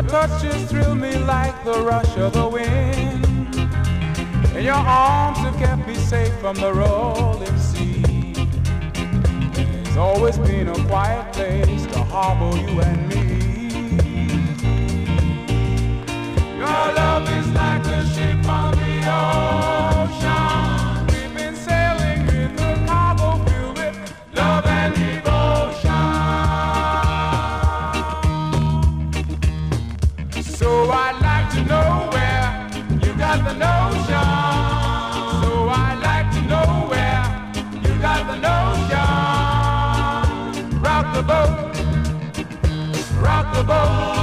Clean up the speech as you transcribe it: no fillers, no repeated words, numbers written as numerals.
touches thrill me like the rush of the wind. And your arms have kept me safe from the rolling sea. There's always been a quiet place to harbor you and me. Your love is like a ship on the ocean. We've been sailing with a cargo filled with love and devotion. So I'd like to know where you got the notion. So I'd like to know where you got the notion. Rock the boat, rock the boat.